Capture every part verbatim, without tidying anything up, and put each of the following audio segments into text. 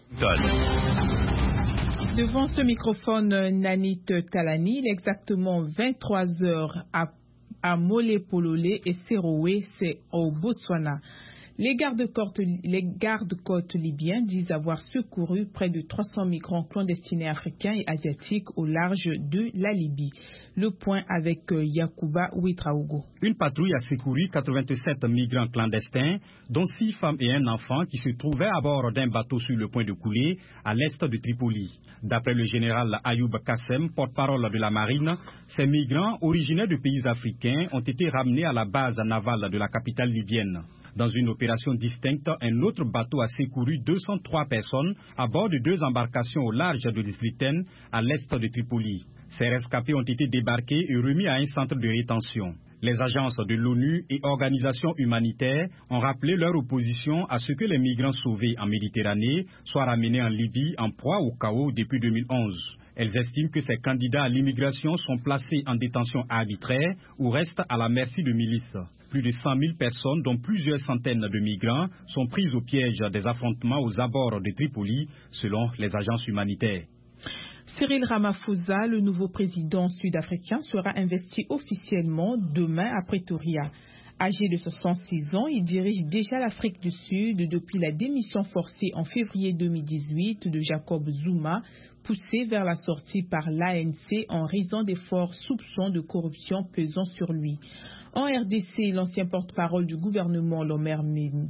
Devant ce microphone, Nanit Talani, il est exactement vingt-trois heures à, à Molé-Pololé et Serowe, c'est au Botswana. Les gardes-côtes, les gardes-côtes libyens disent avoir secouru près de trois cents migrants clandestins africains et asiatiques au large de la Libye. Le point avec Yacouba Ouitraogo. Une patrouille a secouru quatre-vingt-sept migrants clandestins, dont six femmes et un enfant qui se trouvaient à bord d'un bateau sur le point de couler à l'est de Tripoli. D'après le général Ayoub Kassem, porte-parole de la marine, ces migrants originaires de pays africains ont été ramenés à la base navale de la capitale libyenne. Dans une opération distincte, un autre bateau a secouru deux cent trois personnes à bord de deux embarcations au large de Sléten, à l'est de Tripoli. Ces rescapés ont été débarqués et remis à un centre de rétention. Les agences de l'ONU et organisations humanitaires ont rappelé leur opposition à ce que les migrants sauvés en Méditerranée soient ramenés en Libye en proie au chaos depuis deux mille onze. Elles estiment que ces candidats à l'immigration sont placés en détention arbitraire ou restent à la merci de milices. Plus de cent mille personnes, dont plusieurs centaines de migrants, sont prises au piège des affrontements aux abords de Tripoli, selon les agences humanitaires. Cyril Ramaphosa, le nouveau président sud-africain, sera investi officiellement demain à Pretoria. Âgé de soixante-six ans, il dirige déjà l'Afrique du Sud depuis la démission forcée en février deux mille dix-huit de Jacob Zuma, poussé vers la sortie par l'A N C en raison des forts soupçons de corruption pesant sur lui. En R D C, l'ancien porte-parole du gouvernement Lambert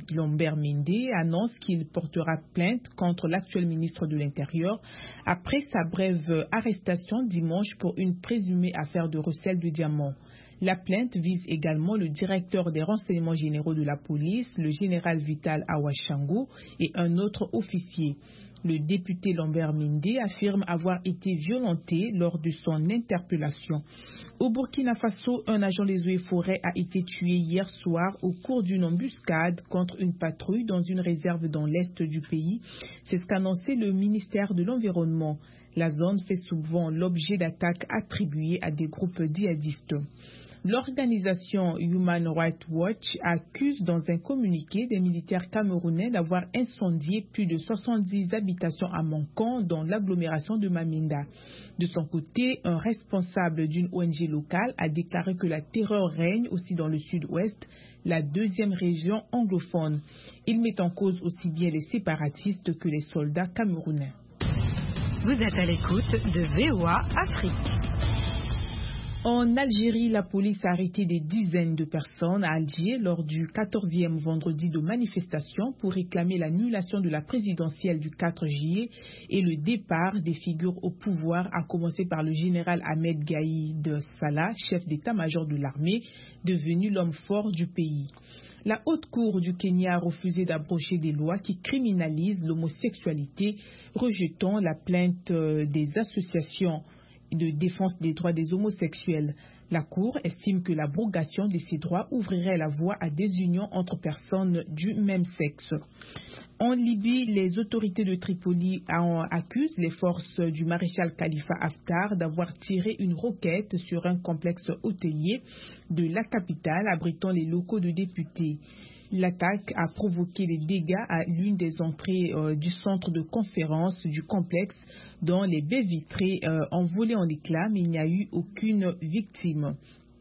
Mende annonce qu'il portera plainte contre l'actuel ministre de l'Intérieur après sa brève arrestation dimanche pour une présumée affaire de recel de diamants. La plainte vise également le directeur des renseignements généraux de la police, le général Vital Awashango, et un autre officier. Le député Lambert Mende affirme avoir été violenté lors de son interpellation. Au Burkina Faso, un agent des eaux et forêts a été tué hier soir au cours d'une embuscade contre une patrouille dans une réserve dans l'est du pays. C'est ce qu'a annoncé le ministère de l'Environnement. La zone fait souvent l'objet d'attaques attribuées à des groupes djihadistes. L'organisation Human Rights Watch accuse dans un communiqué des militaires camerounais d'avoir incendié plus de soixante-dix habitations à Mankan dans l'agglomération de Maminda. De son côté, un responsable d'une O N G locale a déclaré que la terreur règne aussi dans le sud-ouest, la deuxième région anglophone. Il met en cause aussi bien les séparatistes que les soldats camerounais. Vous êtes à l'écoute de V O A Afrique. En Algérie, la police a arrêté des dizaines de personnes à Alger lors du quatorzième vendredi de manifestation pour réclamer l'annulation de la présidentielle du quatre juillet et le départ des figures au pouvoir, à commencer par le général Ahmed Gaïd Salah, chef d'état-major de l'armée, devenu l'homme fort du pays. La haute cour du Kenya a refusé d'abroger des lois qui criminalisent l'homosexualité, rejetant la plainte des associations de défense des droits des homosexuels. La Cour estime que l'abrogation de ces droits ouvrirait la voie à des unions entre personnes du même sexe. En Libye, les autorités de Tripoli accusent les forces du maréchal Khalifa Haftar d'avoir tiré une roquette sur un complexe hôtelier de la capitale abritant les locaux de députés. L'attaque a provoqué des dégâts à l'une des entrées euh, du centre de conférence du complexe, dont les baies vitrées euh, ont volé en éclats, mais il n'y a eu aucune victime.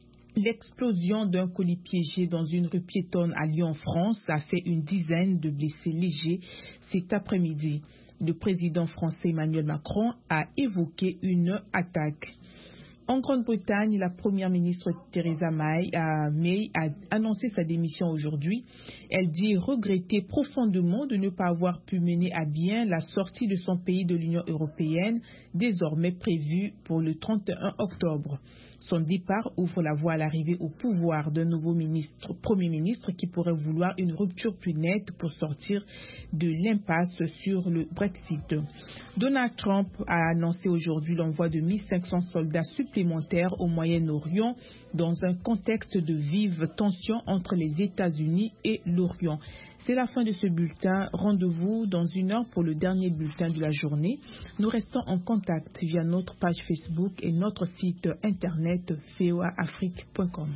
L'explosion d'un colis piégé dans une rue piétonne à Lyon, France, a fait une dizaine de blessés légers cet après-midi. Le président français Emmanuel Macron a évoqué une attaque. En Grande-Bretagne, la première ministre Theresa May a, May a annoncé sa démission aujourd'hui. Elle dit regretter profondément de ne pas avoir pu mener à bien la sortie de son pays de l'Union européenne, désormais prévue pour le trente et un octobre. Son départ ouvre la voie à l'arrivée au pouvoir d'un nouveau ministre, Premier ministre qui pourrait vouloir une rupture plus nette pour sortir de l'impasse sur le Brexit. Donald Trump a annoncé aujourd'hui l'envoi de mille cinq cents soldats supplémentaires au Moyen-Orient dans un contexte de vive tension entre les États-Unis et l'Orient. C'est la fin de ce bulletin. Rendez-vous dans une heure pour le dernier bulletin de la journée. Nous restons en contact via notre page Facebook et notre site internet v o a afrique point com.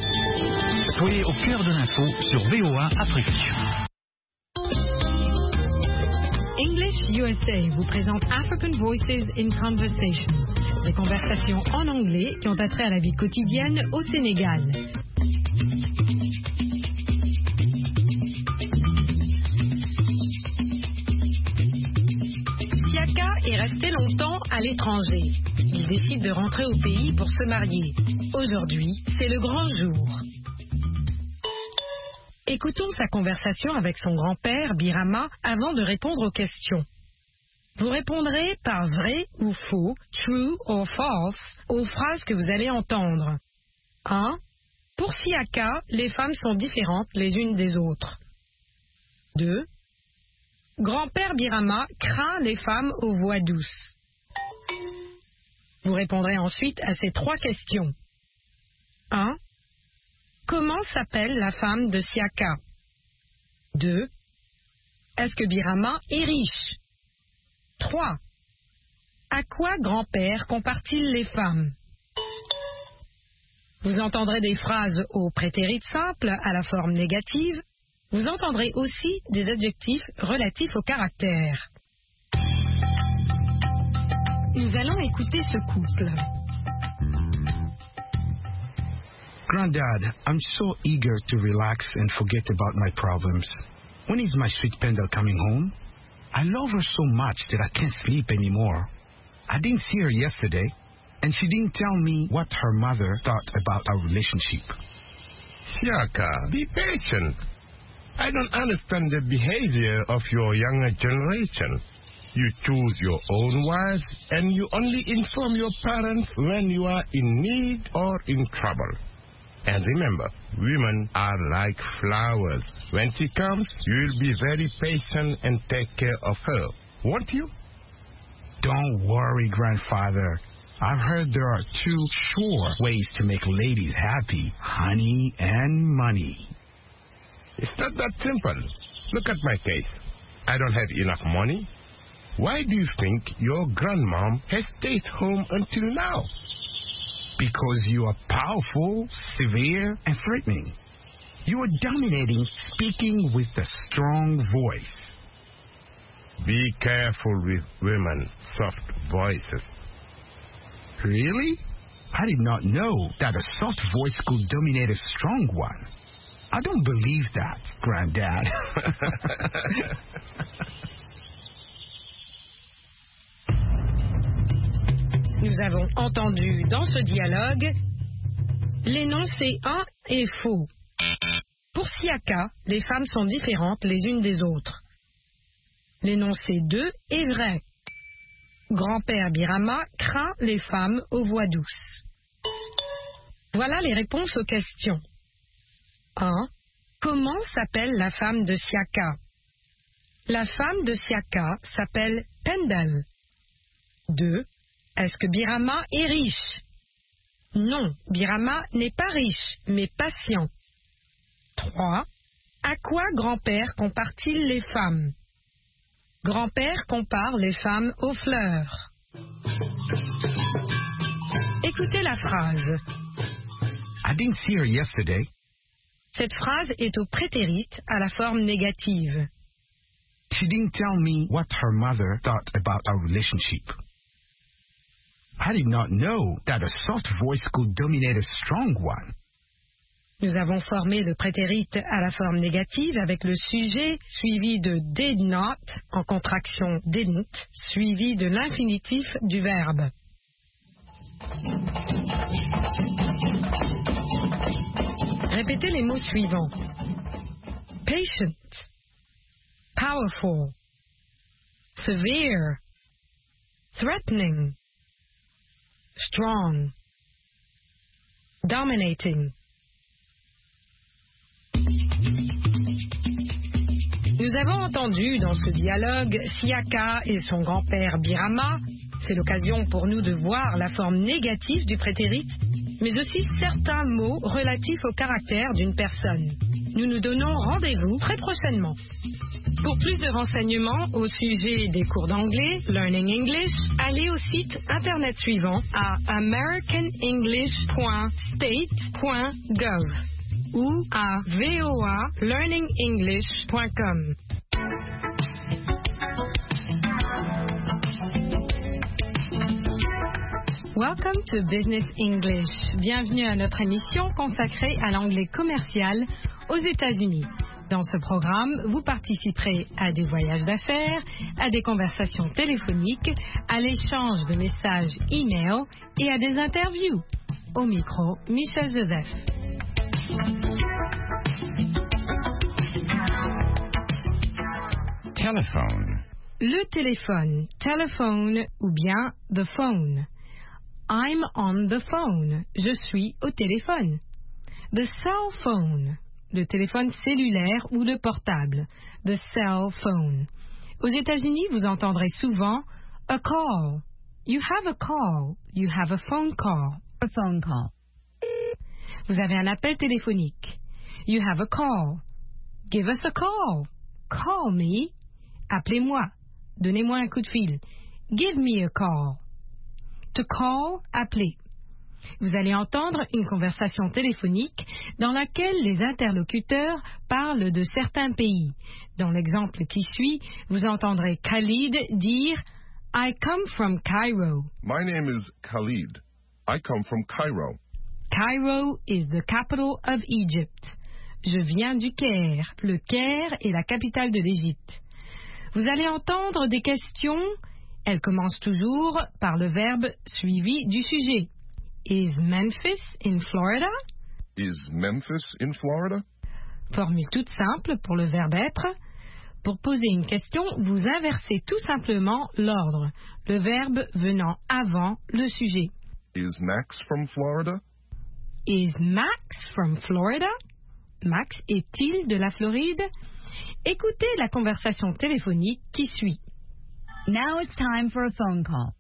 Soyez au cœur de l'info sur V O A Afrique. English U S A vous présente African Voices in Conversation, des conversations en anglais qui ont attrait à la vie quotidienne au Sénégal. Siaka est resté longtemps à l'étranger. Il décide de rentrer au pays pour se marier. Aujourd'hui, c'est le grand jour. Écoutons sa conversation avec son grand-père, Birama, avant de répondre aux questions. Vous répondrez par vrai ou faux, true or false, aux phrases que vous allez entendre. un. Pour Siaka, les femmes sont différentes les unes des autres. deux. Grand-père Birama craint les femmes aux voix douces. Vous répondrez ensuite à ces trois questions. un. Comment s'appelle la femme de Siaka? deux. Est-ce que Birama est riche? trois. À quoi grand-père compare-t-il les femmes? Vous entendrez des phrases au prétérit simple à la forme négative. Vous entendrez aussi des adjectifs relatifs au caractère. Nous allons écouter ce couple. Granddad, I'm so eager to relax and forget about my problems. When is my sweet Pendle coming home? I love her so much that I can't sleep anymore. I didn't see her yesterday, and she didn't tell me what her mother thought about our relationship. Siaka, be patient. I don't understand the behavior of your younger generation. You choose your own wives, and you only inform your parents when you are in need or in trouble. And remember, women are like flowers. When she comes, you will be very patient and take care of her, won't you? Don't worry, grandfather. I've heard there are two sure ways to make ladies happy, honey and money. It's not that simple. Look at my case. I don't have enough money. Why do you think your grandmom has stayed home until now? Because you are powerful, severe, and threatening. You are dominating, speaking with a strong voice. Be careful with women's soft voices. Really? I did not know that a soft voice could dominate a strong one. I don't believe that, Granddad. Nous avons entendu dans ce dialogue l'énoncé un est faux. Pour Siaka, les femmes sont différentes les unes des autres. L'énoncé deux est vrai. Grand-père Birama craint les femmes aux voix douces. Voilà les réponses aux questions. un. Comment s'appelle la femme de Siaka? La femme de Siaka s'appelle Pendle. deux. Est-ce que Birama est riche? Non, Birama n'est pas riche, mais patient. trois. À quoi grand-père compare-t-il les femmes? Grand-père compare les femmes aux fleurs. Écoutez la phrase. I didn't see her yesterday. Cette phrase est au prétérit à la forme négative. She didn't tell me what her mother thought about our relationship. I did not know that a soft voice could dominate a strong one. Nous avons formé le prétérit à la forme négative avec le sujet suivi de did not, en contraction didn't, suivi de l'infinitif du verbe. Répétez les mots suivants. Patient, powerful, severe, threatening, strong, dominating. Nous avons entendu dans ce dialogue Siaka et son grand-père Birama. C'est l'occasion pour nous de voir la forme négative du prétérit, mais aussi certains mots relatifs au caractère d'une personne. Nous nous donnons rendez-vous très prochainement. Pour plus de renseignements au sujet des cours d'anglais, Learning English, allez au site internet suivant à american english point state point gov ou à v o a learning english point com. Welcome to Business English. Bienvenue à notre émission consacrée à l'anglais commercial aux États-Unis. Dans ce programme, vous participerez à des voyages d'affaires, à des conversations téléphoniques, à l'échange de messages e-mail et à des interviews. Au micro, Michel Joseph. Telephone. Le téléphone, telephone ou bien the phone. I'm on the phone. Je suis au téléphone. The cell phone. Le téléphone cellulaire ou le portable. The cell phone. Aux États-Unis, vous entendrez souvent a call. You have a call. You have a phone call. A phone call. Vous avez un appel téléphonique. You have a call. Give us a call. Call me. Appelez-moi. Donnez-moi un coup de fil. Give me a call. To call, appeler. Vous allez entendre une conversation téléphonique dans laquelle les interlocuteurs parlent de certains pays. Dans l'exemple qui suit, vous entendrez Khalid dire « I come from Cairo ». My name is Khalid. I come from Cairo. Cairo is the capital of Egypt. Je viens du Caire. Le Caire est la capitale de l'Égypte. Vous allez entendre des questions. Elles commencent toujours par le verbe suivi du sujet. Is Memphis in Florida? Is Memphis in Florida? Formule toute simple pour le verbe être. Pour poser une question, vous inversez tout simplement l'ordre, le verbe venant avant le sujet. Is Max from Florida? Is Max from Florida? Max est-il de la Floride? Écoutez la conversation téléphonique qui suit. Now it's time for a phone call.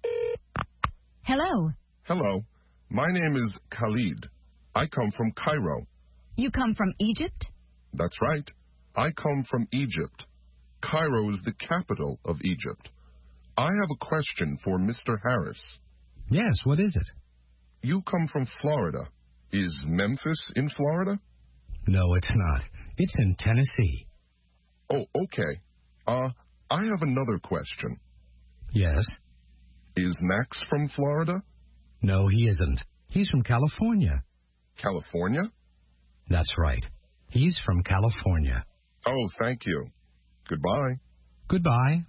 Hello. Hello. My name is Khalid. I come from Cairo. You come from Egypt? That's right. I come from Egypt. Cairo is the capital of Egypt. I have a question for Mister Harris. Yes, what is it? You come from Florida. Is Memphis in Florida? No, it's not. It's in Tennessee. Oh, okay. Uh, I have another question. Yes? Is Max from Florida? No, he isn't. He's from California. California? That's right. He's from California. Oh, thank you. Goodbye. Goodbye.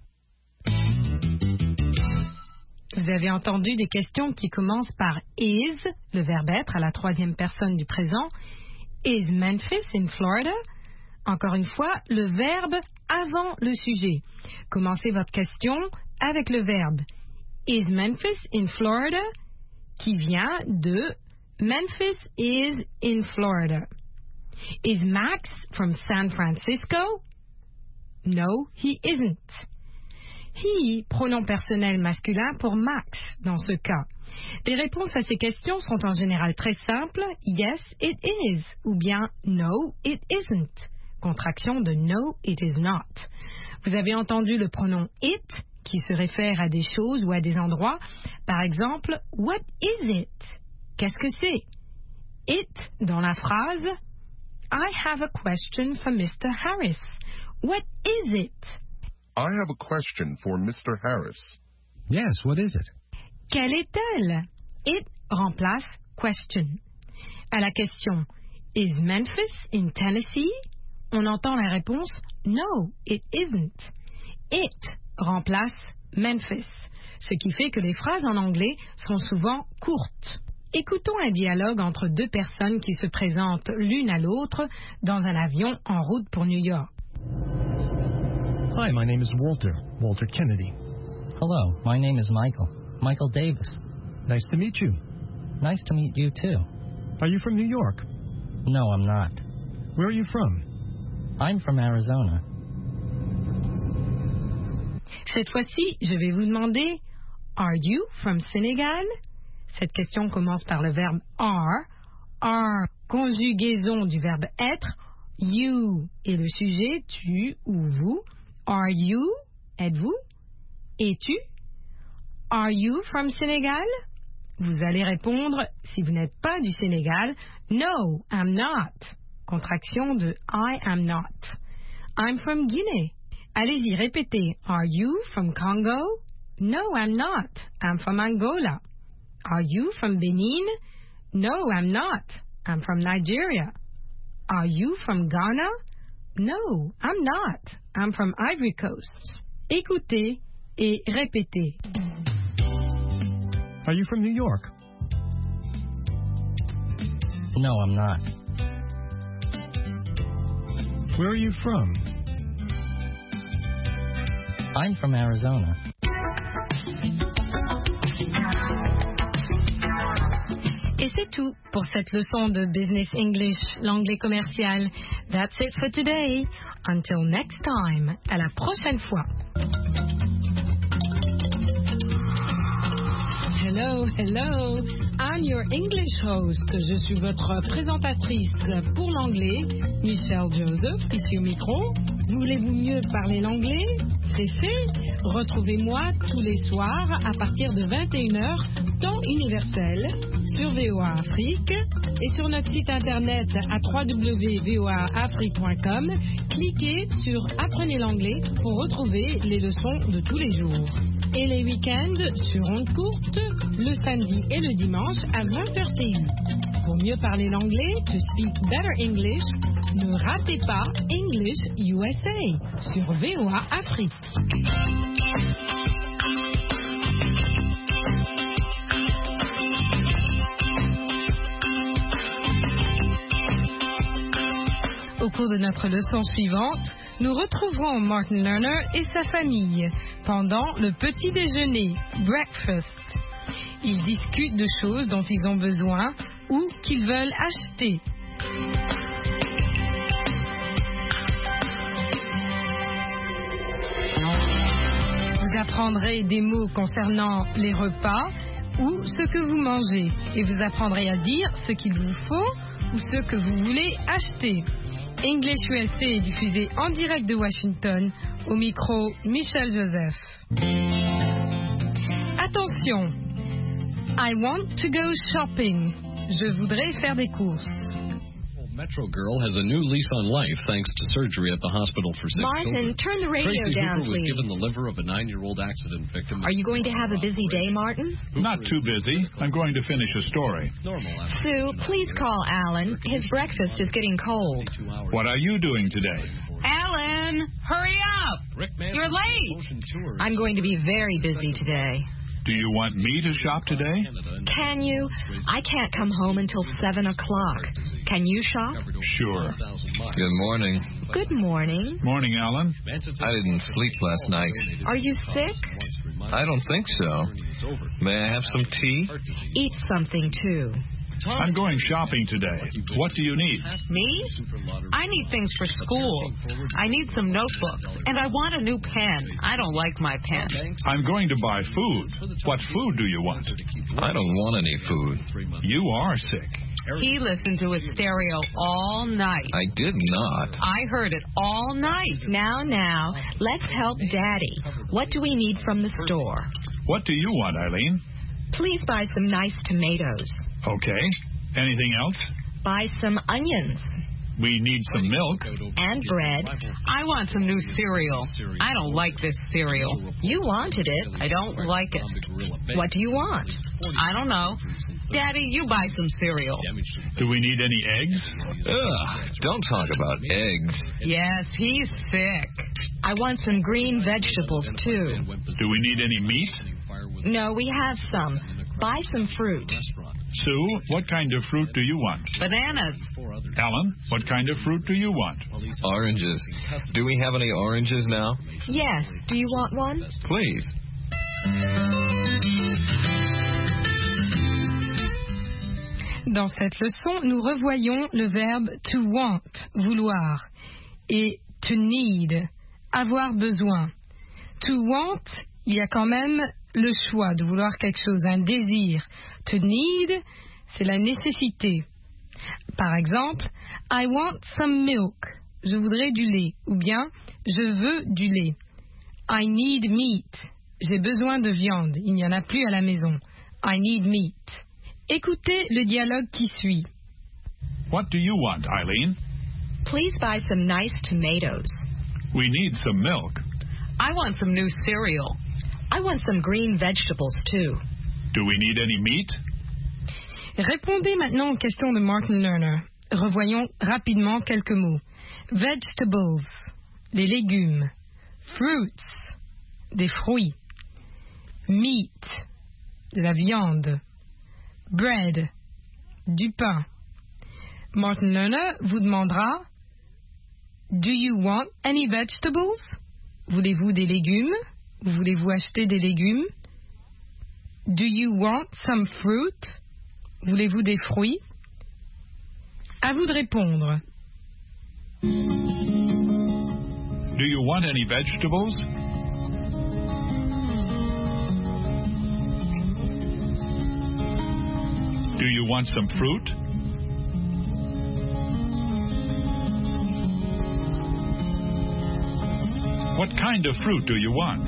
Vous avez entendu des questions qui commencent par is, le verbe être à la troisième personne du présent. Is Memphis in Florida? Encore une fois, le verbe avant le sujet. Commencez votre question avec le verbe Is Memphis in Florida? Qui vient de Memphis is in Florida. Is Max from San Francisco? No, he isn't. He, pronom personnel masculin pour Max dans ce cas. Les réponses à ces questions sont en général très simples. Yes, it is. Ou bien no, it isn't. Contraction de no, it is not. Vous avez entendu le pronom it qui se réfère à des choses ou à des endroits. Par exemple, what is it? Qu'est-ce que c'est? It dans la phrase I have a question for Mister Harris. What is it? I have a question for Mister Harris. Yes, what is it? Quelle est-elle? It remplace question. À la question Is Memphis in Tennessee? On entend la réponse No, it isn't. It remplace Memphis, ce qui fait que les phrases en anglais sont souvent courtes. Écoutons un dialogue entre deux personnes qui se présentent l'une à l'autre dans un avion en route pour New York. Hi, my name is Walter, Walter Kennedy. Hello, my name is Michael, Michael Davis. Nice to meet you. Nice to meet you too. Are you from New York? No, I'm not. Where are you from? I'm from Arizona. Cette fois-ci, je vais vous demander Are you from Senegal? Cette question commence par le verbe are. Are, conjugaison du verbe être. You est le sujet, tu ou vous. Are you, êtes-vous? Es-tu? Are you from Senegal? Vous allez répondre, si vous n'êtes pas du Sénégal, No, I'm not. Contraction de I am not. I'm from Guinea. Allez-y, répétez. Are you from Congo? No, I'm not. I'm from Angola. Are you from Benin? No, I'm not. I'm from Nigeria. Are you from Ghana? No, I'm not. I'm from Ivory Coast. Écoutez et répétez. Are you from New York? No, I'm not. Where are you from? I'm from Arizona. Et c'est tout pour cette leçon de Business English, l'anglais commercial. That's it for today. Until next time. À la prochaine fois. Hello, hello. I'm your English host. Je suis votre présentatrice pour l'anglais, Michelle Joseph, ici au micro. Voulez-vous mieux parler l'anglais? C'est fait. Retrouvez-moi tous les soirs à partir de vingt et une heures, temps universel, sur V O A Afrique et sur notre site internet à w w w point v o a afrique point com. Cliquez sur Apprenez l'anglais pour retrouver les leçons de tous les jours. Et les week-ends sur ondes courtes, le samedi et le dimanche à vingt heures T U. Pour mieux parler l'anglais, to speak better English, ne ratez pas English U S A sur V O A Afrique. Au cours de notre leçon suivante, nous retrouverons Martin Lerner et sa famille pendant le petit déjeuner, breakfast. Ils discutent de choses dont ils ont besoin ou qu'ils veulent acheter. Vous apprendrez des mots concernant les repas ou ce que vous mangez et vous apprendrez à dire ce qu'il vous faut ou ce que vous voulez acheter. English U S A est diffusé en direct de Washington, au micro Michelle Joseph. Attention, I want to go shopping. Je voudrais faire des courses. Metro Girl has a new lease on life thanks to surgery at the hospital for sick Martin, children. turn the radio Tracy down, Hooper was please. given the liver of a nine-year-old accident victim. Are you going to have a busy day, Martin? Not too busy. I'm going to finish a story. Sue, please call Alan. His breakfast is getting cold. What are you doing today? Alan, hurry up! You're late. I'm going to be very busy today. Do you want me to shop today? Can you? I can't come home until seven o'clock. Can you shop? Sure. Good morning. Good morning. Morning, Alan. I didn't sleep last night. Are you sick? I don't think so. May I have some tea? Eat something, too. I'm going shopping today. What do you need? Me? I need things for school. I need some notebooks, and I want a new pen. I don't like my pen. I'm going to buy food. What food do you want? I don't want any food. You are sick. He listened to his stereo all night. I did not. I heard it all night. Now, now, let's help Daddy. What do we need from the store? What do you want, Eileen? Please buy some nice tomatoes. Okay. Anything else? Buy some onions. We need some milk. And bread. I want some new cereal. I don't like this cereal. You wanted it. I don't like it. What do you want? I don't know. Daddy, you buy some cereal. Do we need any eggs? Ugh, don't talk about eggs. Yes, he's sick. I want some green vegetables, too. Do we need any meat? No, we have some. Buy some fruit. Sue, what kind of fruit do you want? Bananas. Alan, what kind of fruit do you want? Oranges. Do we have any oranges now? Yes. Do you want one? Please. Dans cette leçon, nous revoyons le verbe to want, vouloir, et to need, avoir besoin. To want, il y a quand même le choix de vouloir quelque chose, un désir. To need, c'est la nécessité. Par exemple, I want some milk. Je voudrais du lait. Ou bien, je veux du lait. I need meat. J'ai besoin de viande. Il n'y en a plus à la maison. I need meat. Écoutez le dialogue qui suit. What do you want, Eileen? Please buy some nice tomatoes. We need some milk. I want some new cereal. I want some green vegetables, too. Do we need any meat? Répondez maintenant aux questions de Martin Lerner. Revoyons rapidement quelques mots. Vegetables, les légumes. Fruits, des fruits. Meat, de la viande. Bread, du pain. Martin Lerner vous demandera: Do you want any vegetables? Voulez-vous des légumes? Voulez-vous acheter des légumes? Do you want some fruit? Voulez-vous des fruits? À vous de répondre. Do you want any vegetables? Do you want some fruit? What kind of fruit do you want?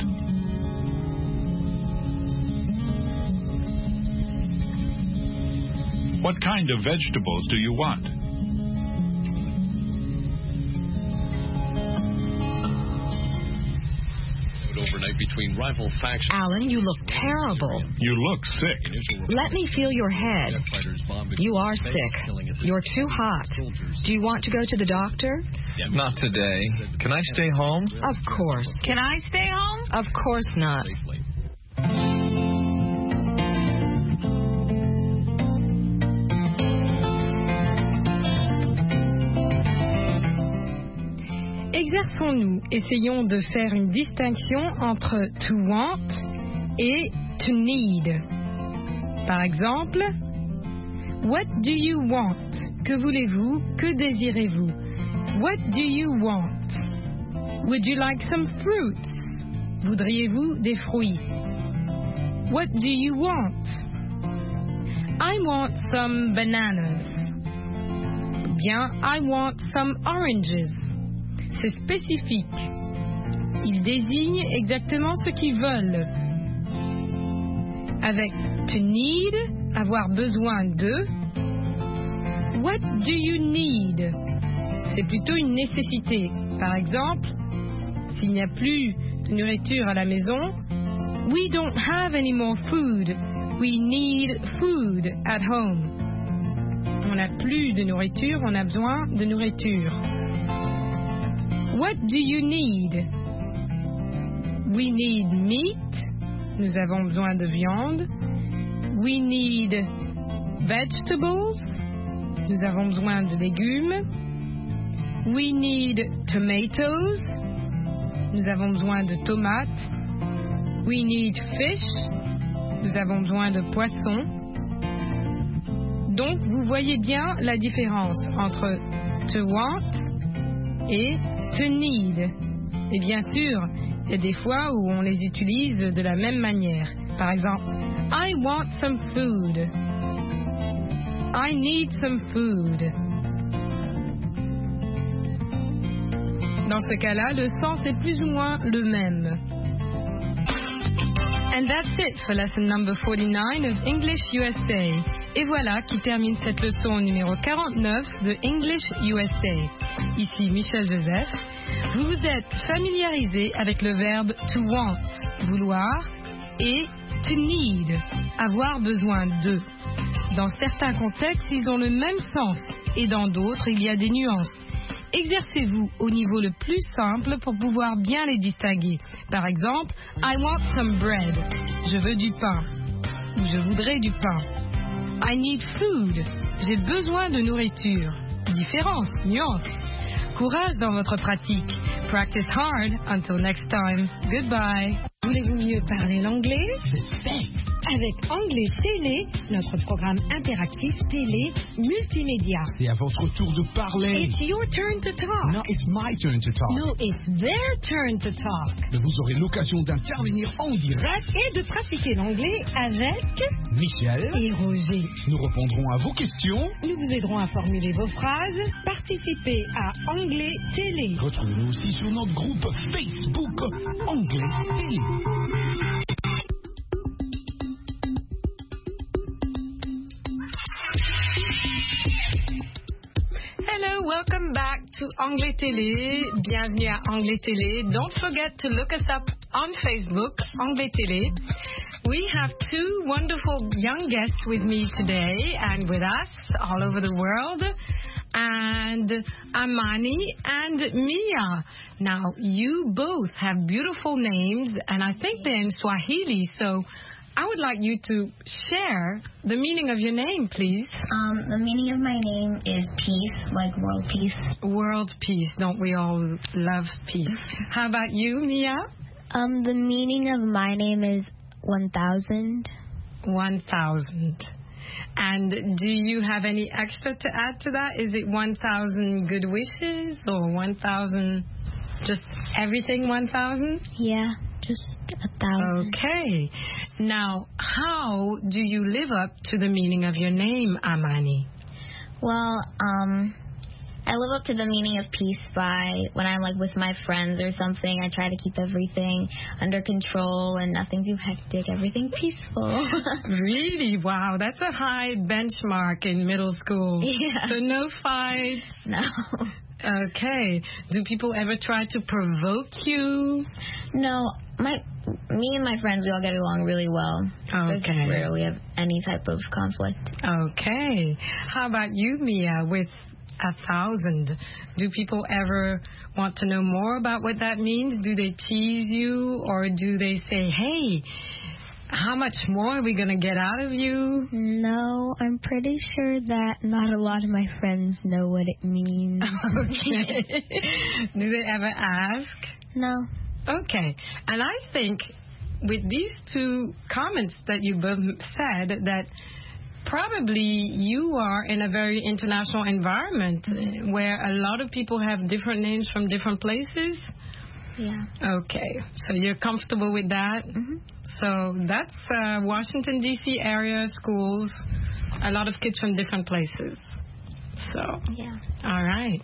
What kind of vegetables do you want? Overnight between rival factions. Alan, you look terrible. You look sick. Let me feel your head. You are sick. You're too hot. Do you want to go to the doctor? Not today. Can I stay home? Of course. Can I stay home? Of course not. Exerçons-nous, essayons de faire une distinction entre to want et to need. Par exemple, what do you want? Que voulez-vous? Que désirez-vous? What do you want? Would you like some fruits? Voudriez-vous des fruits? What do you want? I want some bananas. Bien, I want some oranges. C'est spécifique. Ils désignent exactement ce qu'ils veulent. Avec to need, avoir besoin de. What do you need? C'est plutôt une nécessité. Par exemple, s'il n'y a plus de nourriture à la maison, we don't have any more food. We need food at home. On n'a plus de nourriture, on a besoin de nourriture. What do you need? We need meat. Nous avons besoin de viande. We need vegetables. Nous avons besoin de légumes. We need tomatoes. Nous avons besoin de tomates. We need fish. Nous avons besoin de poissons. Donc, vous voyez bien la différence entre to want et to need. Et bien sûr, il y a des fois où on les utilise de la même manière. Par exemple, I want some food. I need some food. Dans ce cas-là, le sens est plus ou moins le même. And that's it for lesson number forty-nine of English U S A. Et voilà qui termine cette leçon numéro quarante-neuf de English U S A. Ici Michel Joseph. Vous vous êtes familiarisé avec le verbe to want, vouloir, et to need, avoir besoin de. Dans certains contextes, ils ont le même sens, et dans d'autres, il y a des nuances. Exercez-vous au niveau le plus simple pour pouvoir bien les distinguer. Par exemple, I want some bread. Je veux du pain. Ou je voudrais du pain. I need food. J'ai besoin de nourriture. Différence, nuance. Courage dans votre pratique. Practice hard. Until next time. Goodbye. Voulez-vous mieux parler l'anglais? C'est fait. Avec Anglais Télé, notre programme interactif télé multimédia. C'est à votre tour de parler. It's your turn to talk. No, it's my turn to talk. No, it's their turn to talk. Vous aurez l'occasion d'intervenir en direct et de pratiquer l'anglais avec Michel et Roger. Nous répondrons à vos questions. Nous vous aiderons à formuler vos phrases. Participez à Anglais Télé. Retrouvez-nous aussi sur notre groupe Facebook Anglais Télé. Hello, welcome back to Anglais Télé. Bienvenue à Anglais Télé. Don't forget to look us up on Facebook, Anglais Télé. We have two wonderful young guests with me today and with us all over the world. And Amani and Mia. Now, you both have beautiful names, and I think they're in Swahili, so I would like you to share the meaning of your name, please. Um, the meaning of my name is peace, like world peace. World peace. Don't we all love peace? How about you, Mia? Um, the meaning of my name is one thousand. one thousand. And do you have any extra to add to that? Is it one thousand good wishes or one thousand, just everything one thousand? Yeah, just a thousand. Okay. Now, how do you live up to the meaning of your name, Amani? Well, um, I live up to the meaning of peace by when I'm like with my friends or something. I try to keep everything under control and nothing too hectic, everything peaceful. Really? Wow, that's a high benchmark in middle school. Yeah. So no fights? No. Okay. Do people ever try to provoke you? No. My, me and my friends, we all get along really well. Okay. There's rarely have any type of conflict. Okay. How about you, Mia, with a thousand? Do people ever want to know more about what that means? Do they tease you, or do they say, hey, how much more are we going to get out of you? No, I'm pretty sure that not a lot of my friends know what it means. Okay. Do they ever ask? No. Okay. And I think with these two comments that you both said, that probably you are in a very international environment mm-hmm. where a lot of people have different names from different places. Yeah. Okay. So you're comfortable with that? Mm-hmm. So that's uh, Washington, D C area schools, a lot of kids from different places. So, yeah. All right.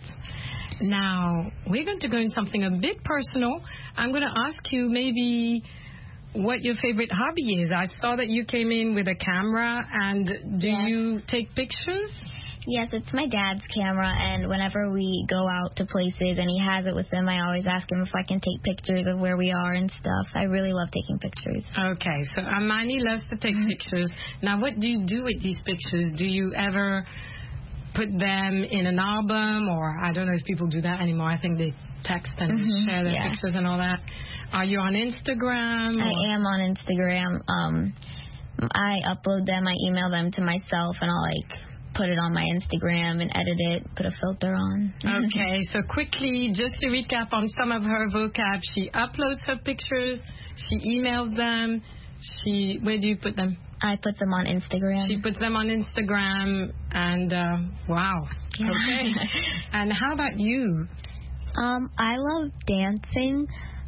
Now, we're going to go into something a bit personal. I'm going to ask you maybe what your favorite hobby is. I saw that you came in with a camera, and do yes. you take pictures? Yes, it's my dad's camera, and whenever we go out to places and he has it with him, I always ask him if I can take pictures of where we are and stuff. I really love taking pictures. Okay, so Amani loves to take pictures. Now, what do you do with these pictures? Do you ever put them in an album, or I don't know if people do that anymore. I think they text and mm-hmm. share their yeah. pictures and all that. Are you on Instagram? I or? am on Instagram. Um, I upload them, I email them to myself, and I'll like put it on my Instagram and edit it, put a filter on. Okay, so quickly, just to recap on some of her vocab, she uploads her pictures, she emails them, she, where do you put them? I put them on Instagram. She puts them on Instagram, and uh, wow. Yeah. Okay. And how about you? Um, I love dancing.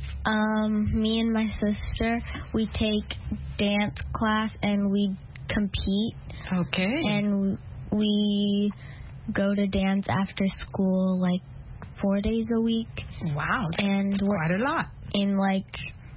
Um, me and my sister, we take dance class and we compete. Okay. And we go to dance after school like four days a week. Wow. And we're quite a lot. In like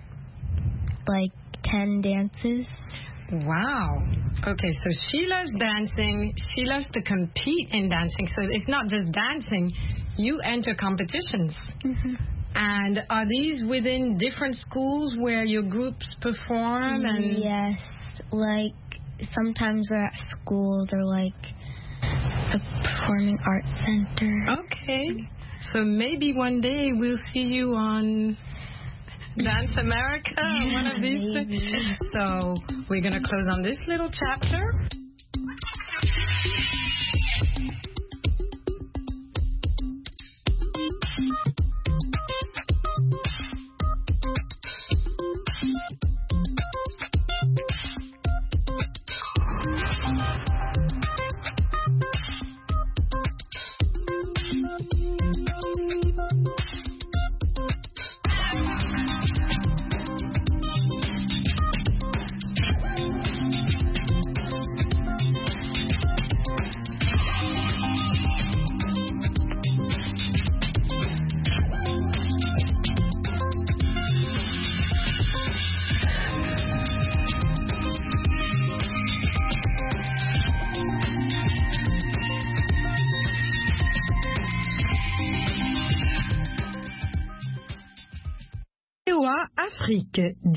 like ten dances. Wow. Okay, so she loves dancing. She loves to compete in dancing. So it's not just dancing. You enter competitions. Mm-hmm. And are these within different schools where your groups perform? And yes. Like sometimes we're at schools or like a performing arts center. Okay. So maybe one day we'll see you on Dance America, yeah, one of these maybe. things. So we're going to close on this little chapter. Afrique.